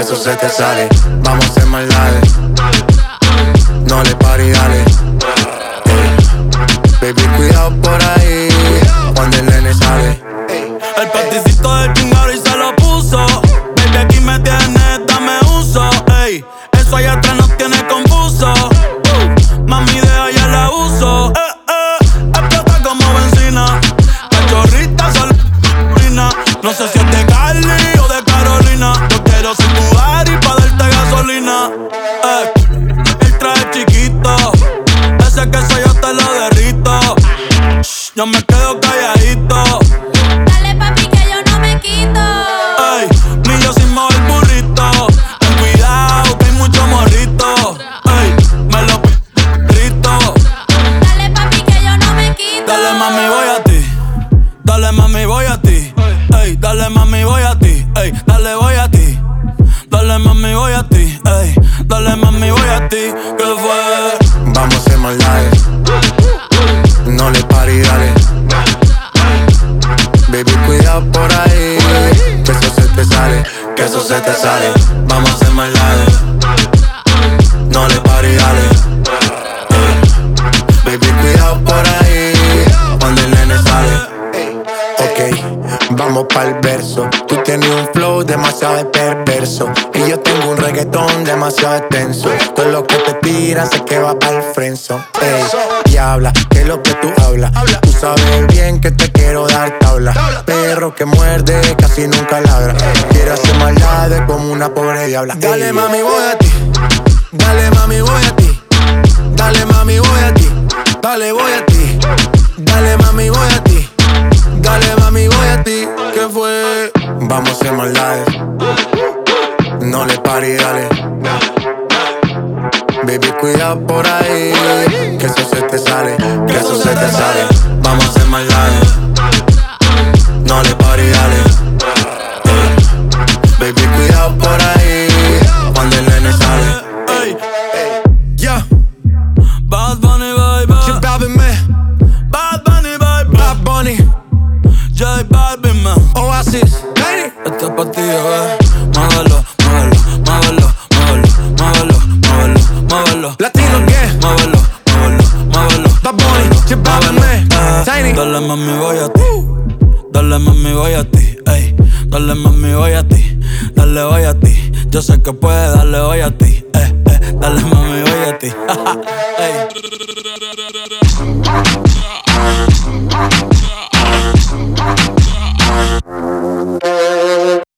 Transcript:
eso se te sale. Vamos a hacer maldades, no le pare y dale. Baby, cuidado por ahí, cuando el nene sale. El paticito del chingado y se lo puso. Baby, aquí me tienes, dame uso. Ey, eso allá atrás nos tiene confuso. Mami, deja ya la uso. Explota como benzina. Cachorrita solina. No sé si es de Cali o de Carolina. Yo quiero ser tu Ari pa' darte gasolina. El traje chiquito, ese queso yo te lo derrito. Yo me quedo calladito. Dale papi que yo no me quito. Ey, ni yo sin mover burrito. Ten cuidado que hay mucho morrito. Ey, me lo grito. Dale papi que yo no me quito. Dale mami voy a ti. Dale mami voy a ti. Ey, dale mami voy a ti. Ey, dale voy a ti. Dale mami voy a ti. Ey, dale mami voy a ti. ¿Qué fue? Vamos a hacer maldades, no le pare y dale. Baby, cuidado por ahí, que eso se te sale, que eso se te sale. Vamos a hacer maldades, no le pare y dale. Baby, cuidado por ahí, cuando el nene sale. Ok, vamos pa'l verso. Tú tienes un flow demasiado perverso y yo tengo un reggaetón demasiado extenso. Todo lo que te tiras sé que va pa'l friendzone. Y habla, que es lo que tú hablas. Tú sabes bien que te quiero dar tabla. Perro que muerde casi nunca ladra. Quiero hacer maldades como una pobre diabla. Dale mami voy a ti. Dale mami voy a ti. Dale mami voy a ti. Dale voy a ti. Dale mami voy a ti. Dale mami voy a ti. ¿Qué fue? Vamos a hacer maldades, no le pare y dale. Baby, cuidado por ahí, que eso se te sale, que eso se te sale. Vamos a hacer maldades, no le pare y dale. Baby, cuidado por ahí, cuando el nene sale. Ey, yeah. Bad Bunny, baby. J Balvin, man. Bad Bunny, baby. Bad Bunny. J Balvin, man. Oasis, hey. Esto es pa' ti, muévelo, muévelo, muévelo, muévelo, muévelo, muévelo, muévelo. Latino, ¿qué? Muévelo, muévelo, muévelo. Bad Bunny, J Balvin, man. Tiny. Dale mami voy a ti. Dale mami voy a ti. Ey, dale mami voy a ti. Dale voy a ti. Yo sé que puedes, dale voy a ti. Dale mami voy a ti.